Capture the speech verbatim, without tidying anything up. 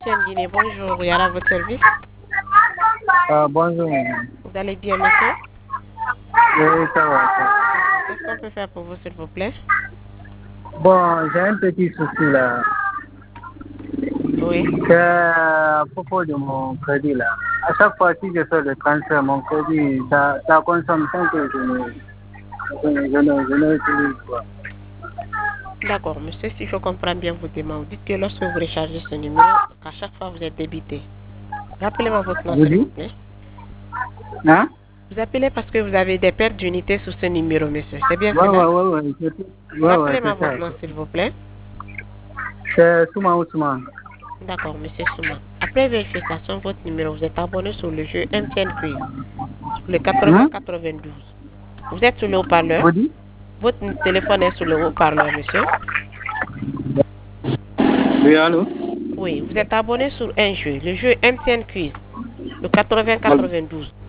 Tiens, Guinée, bonjour, Yara, à votre service. Ah, bonjour. Vous allez bien, monsieur? Oui, ça va. D'accord. Qu'est-ce qu'on peut faire pour vous, s'il vous plaît? Bon, j'ai un petit souci là. Oui. C'est à propos de mon crédit là. À chaque fois que je fais le transfert, mon crédit, ça, ça consomme sans que je ne, je ne, je ne, je ne utilise quoi. D'accord, monsieur, si je comprends bien vos demandes, dites que lorsque vous rechargez ce numéro, à chaque fois vous êtes débité. Rappelez-moi votre nom, Vous s'il vous dites? plaît. Hein? Vous appelez parce que vous avez des pertes d'unités sur ce numéro, monsieur. C'est bien Ouais, cela? ouais, ouais, ouais. c'est- Ouais, ouais, Rappelez-moi c'est ça. votre nom, s'il vous plaît. C'est Souma Ousmane. D'accord, monsieur Souma. Après vérification, votre numéro, vous êtes abonné sur le jeu M T N Quiz, sur le quatre-vingts Hein? quatre-vingt-douze. Vous êtes sur le haut-parleur. Vous dites? Votre téléphone est sur le haut-parleur, monsieur. Oui, allô? Oui, vous êtes abonné sur un jeu, le jeu M T N Quiz, le quatre-vingts quatre-vingt-douze.